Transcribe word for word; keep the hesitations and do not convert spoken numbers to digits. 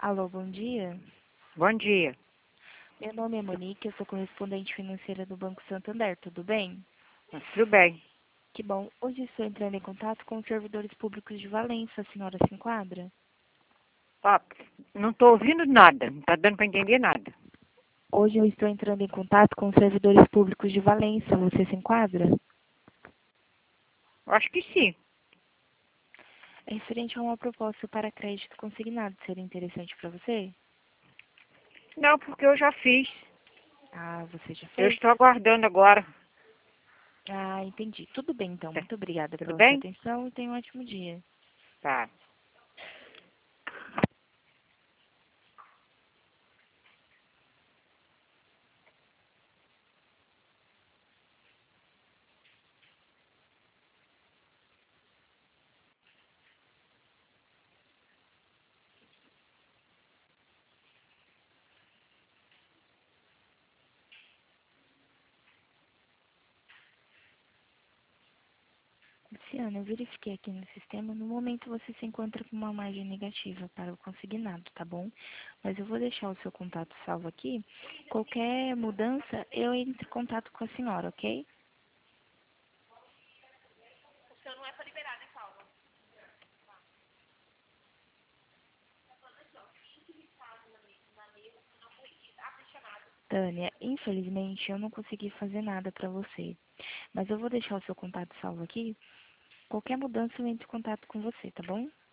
Alô, bom dia. Bom dia. Meu nome é Monique, eu sou correspondente financeira do Banco Santander, tudo bem? Tudo bem. Que bom. Hoje estou entrando em contato com os servidores públicos de Valença, a senhora se enquadra? Ó, não estou ouvindo nada, não está dando para entender nada. Hoje eu estou entrando em contato com os servidores públicos de Valença, você se enquadra? Eu acho que sim. É referente a uma proposta para crédito consignado, seria interessante para você? Não, porque eu já fiz. Ah, você já Eu fez? estou aguardando agora. Ah, entendi. Tudo bem, então. Tá. Muito obrigada Tudo pela sua bem? atenção e tenha um ótimo dia. Tá. Luciana, eu verifiquei aqui no sistema, no momento você se encontra com uma margem negativa para o consignado, tá bom? Mas eu vou deixar o seu contato salvo aqui. Qualquer mudança, eu entro em contato com a senhora, ok? Tânia, infelizmente eu não consegui fazer nada para você, mas eu vou deixar o seu contato salvo aqui. Qualquer mudança eu entro em contato com você, tá bom?